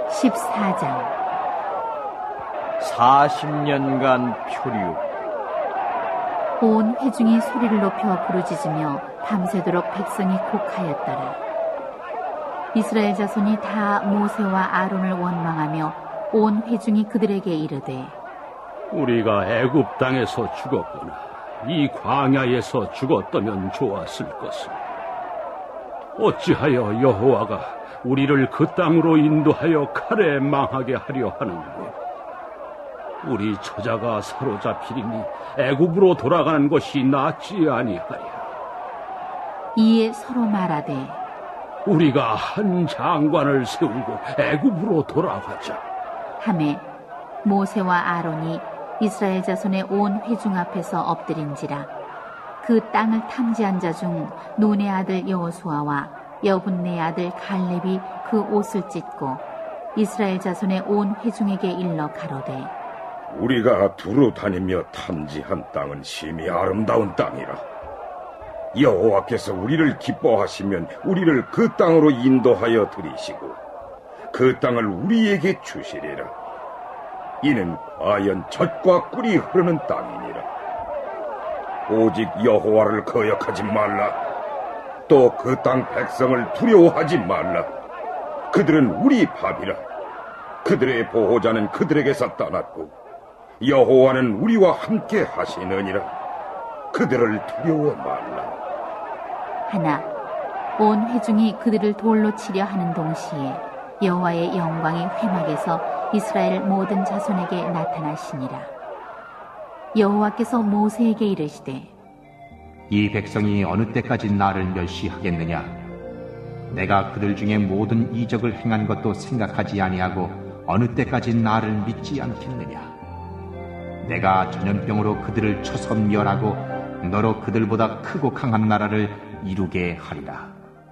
14장 40년간 표류. 온 회중이 소리를 높여 부르짖으며 밤새도록 백성이 곡하였더라. 이스라엘 자손이 다 모세와 아론을 원망하며 온 회중이 그들에게 이르되, 우리가 애굽 땅에서 죽었거나 이 광야에서 죽었다면 좋았을 것을. 어찌하여 여호와가 우리를 그 땅으로 인도하여 칼에 망하게 하려 하는고? 우리 처자가 사로잡히리니 애굽으로 돌아가는 것이 낫지 아니하랴. 이에 서로 말하되, 우리가 한 장관을 세우고 애굽으로 돌아가자 하매 모세와 아론이 이스라엘 자손의 온 회중 앞에서 엎드린지라. 그 땅을 탐지한 자 중 눈의 아들 여호수아와 여분네 아들 갈렙이 그 옷을 찢고 이스라엘 자손의 온 회중에게 일러 가로되, 우리가 두루 다니며 탐지한 땅은 심히 아름다운 땅이라. 여호와께서 우리를 기뻐하시면 우리를 그 땅으로 인도하여 들이시고 그 땅을 우리에게 주시리라. 이는 과연 젖과 꿀이 흐르는 땅이니라. 오직 여호와를 거역하지 말라. 또 그 땅 백성을 두려워하지 말라. 그들은 우리 밥이라. 그들의 보호자는 그들에게서 떠났고 여호와는 우리와 함께 하시느니라. 그들을 두려워 말라. 하나 온 회중이 그들을 돌로 치려 하는 동시에 여호와의 영광이 회막에서 이스라엘 모든 자손에게 나타나시니라. 여호와께서 모세에게 이르시되, 이 백성이 어느 때까지 나를 멸시하겠느냐? 내가 그들 중에 모든 이적을 행한 것도 생각하지 아니하고 어느 때까지 나를 믿지 않겠느냐? 내가 전염병으로 그들을 쳐서 멸하고 너로 그들보다 크고 강한 나라를 이루게 하리라.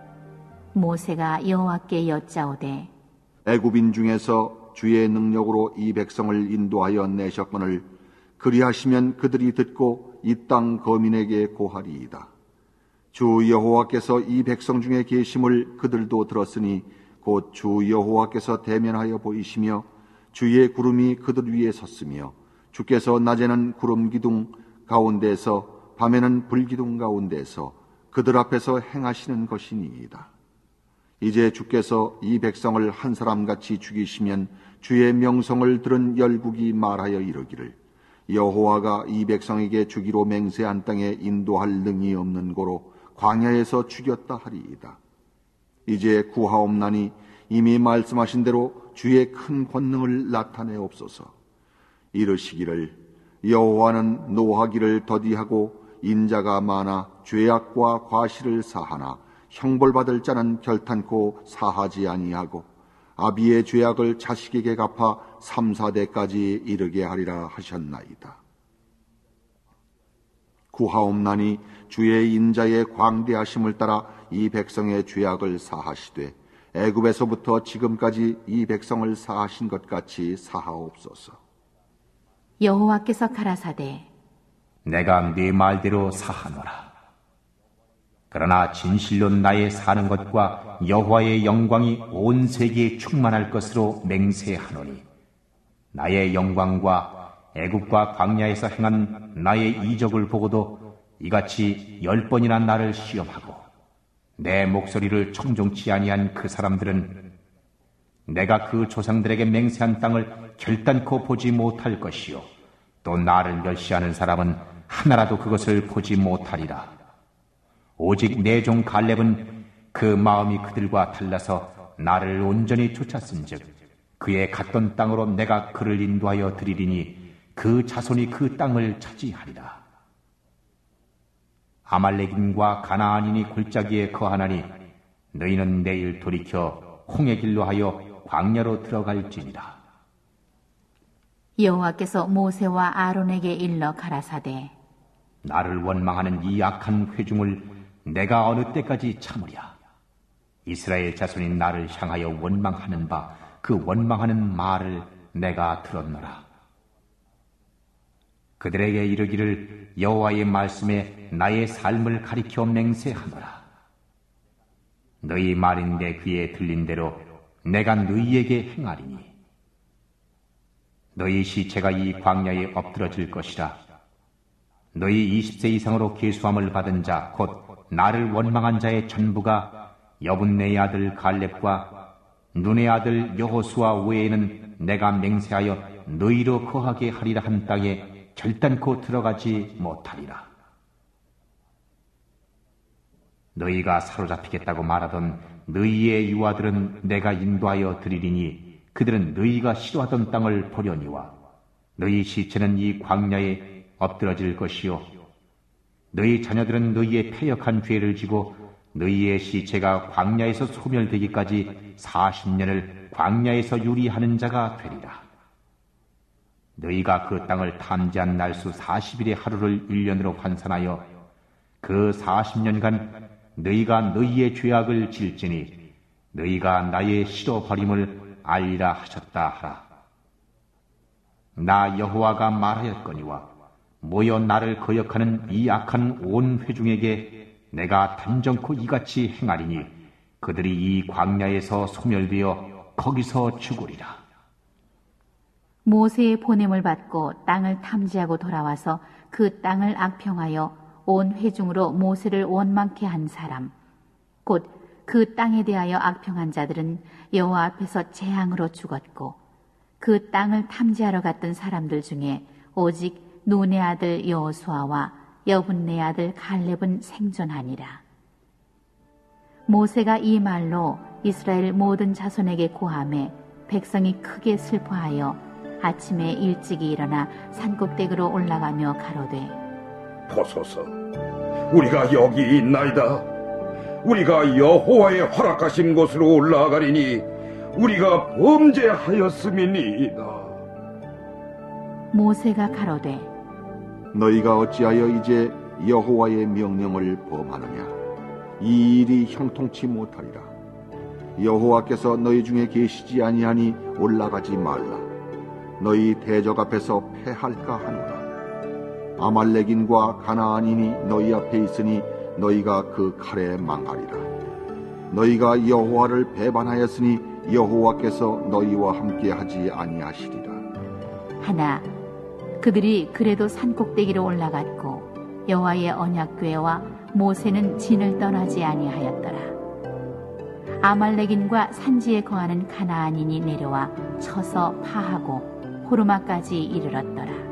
모세가 여호와께 여짜오되, 애굽인 중에서 주의 능력으로 이 백성을 인도하여 내셨거늘 그리하시면 그들이 듣고 이 땅 거민에게 고하리이다. 주 여호와께서 이 백성 중에 계심을 그들도 들었으니 곧 주 여호와께서 대면하여 보이시며 주의 구름이 그들 위에 섰으며 주께서 낮에는 구름 기둥 가운데서 밤에는 불 기둥 가운데서 그들 앞에서 행하시는 것이니이다. 이제 주께서 이 백성을 한 사람같이 죽이시면 주의 명성을 들은 열국이 말하여 이르기를, 여호와가 이 백성에게 주기로 맹세한 땅에 인도할 능이 없는 고로 광야에서 죽였다 하리이다. 이제 구하옵나니 이미 말씀하신 대로 주의 큰 권능을 나타내옵소서. 이르시기를, 여호와는 노하기를 더디하고 인자가 많아 죄악과 과실을 사하나 형벌받을 자는 결탄코 사하지 아니하고 아비의 죄악을 자식에게 갚아 3, 4대까지 이르게 하리라 하셨나이다. 구하옵나니 주의 인자의 광대하심을 따라 이 백성의 죄악을 사하시되 애굽에서부터 지금까지 이 백성을 사하신 것 같이 사하옵소서. 여호와께서 가라사대, 내가 네 말대로 사하노라. 그러나 진실로 나의 사는 것과 여호와의 영광이 온 세계에 충만할 것으로 맹세하노니 나의 영광과 애굽과 광야에서 행한 나의 이적을 보고도 이같이 10번이나 나를 시험하고 내 목소리를 청종치 아니한 그 사람들은 내가 그 조상들에게 맹세한 땅을 결단코 보지 못할 것이요 또 나를 멸시하는 사람은 하나라도 그것을 보지 못하리라. 오직 내 종 갈렙은 그 마음이 그들과 달라서 나를 온전히 쫓았은즉 그의 갔던 땅으로 내가 그를 인도하여 드리리니 그 자손이 그 땅을 차지하리라. 아말렉인과 가나안인이 골짜기에 거하나니 너희는 내일 돌이켜 홍해 길로 하여 광야로 들어갈지니라. 여호와께서 모세와 아론에게 일러 가라사대, 나를 원망하는 이 악한 회중을 내가 어느 때까지 참으랴? 이스라엘 자손이 나를 향하여 원망하는 바 그 원망하는 말을 내가 들었노라. 그들에게 이르기를 여호와의 말씀에 나의 삶을 가리켜 맹세하노라. 너희 말인 내 귀에 들린 대로 내가 너희에게 행하리니 너희 시체가 이 광야에 엎드러질 것이라. 너희 20세 이상으로 계수함을 받은 자 곧 나를 원망한 자의 전부가 여분네의 아들 갈렙과 눈의 아들 여호수아 외에는 내가 맹세하여 너희로 거하게 하리라 한 땅에 결단코 들어가지 못하리라. 너희가 사로잡히겠다고 말하던 너희의 유아들은 내가 인도하여 드리리니 그들은 너희가 싫어하던 땅을 보려니와 너희 시체는 이 광야에 엎드러질 것이요 너희 자녀들은 너희의 패역한 죄를 지고 너희의 시체가 광야에서 소멸되기까지 40년을 광야에서 유리하는 자가 되리라. 너희가 그 땅을 탐지한 날수 40일의 하루를 1년으로 환산하여 그 40년간 너희가 너희의 죄악을 질지니 너희가 나의 싫어버림을 알리라 하셨다 하라. 나 여호와가 말하였거니와 모여 나를 거역하는 이 악한 온 회중에게 내가 단정코 이같이 행하리니 그들이 이 광야에서 소멸되어 거기서 죽으리라. 모세의 보냄을 받고 땅을 탐지하고 돌아와서 그 땅을 악평하여 온 회중으로 모세를 원망케 한 사람, 곧 그 땅에 대하여 악평한 자들은 여호와 앞에서 재앙으로 죽었고 그 땅을 탐지하러 갔던 사람들 중에 오직 눈의 아들 여호수아와 여분네 아들 갈렙은 생존하니라. 모세가 이 말로 이스라엘 모든 자손에게 고하매 백성이 크게 슬퍼하여 아침에 일찍이 일어나 산꼭대기로 올라가며 가로되 보소서, 우리가 여기 있나이다. 우리가 여호와의 허락하신 곳으로 올라가리니 우리가 범죄하였음이니이다. 모세가 가로되 너희가 어찌하여 이제 여호와의 명령을 범하느냐? 이 일이 형통치 못하리라. 여호와께서 너희 중에 계시지 아니하니 올라가지 말라. 너희 대적 앞에서 패할까 하노라. 아말렉인과 가나안인이 너희 앞에 있으니 너희가 그 칼에 망하리라. 너희가 여호와를 배반하였으니 여호와께서 너희와 함께 하지 아니하시리라. 하나 그들이 그래도 산꼭대기로 올라갔고 여호와의 언약궤와 모세는 진을 떠나지 아니하였더라. 아말렉인과 산지에 거하는 가나안인이 내려와 쳐서 파하고 호르마까지 이르렀더라.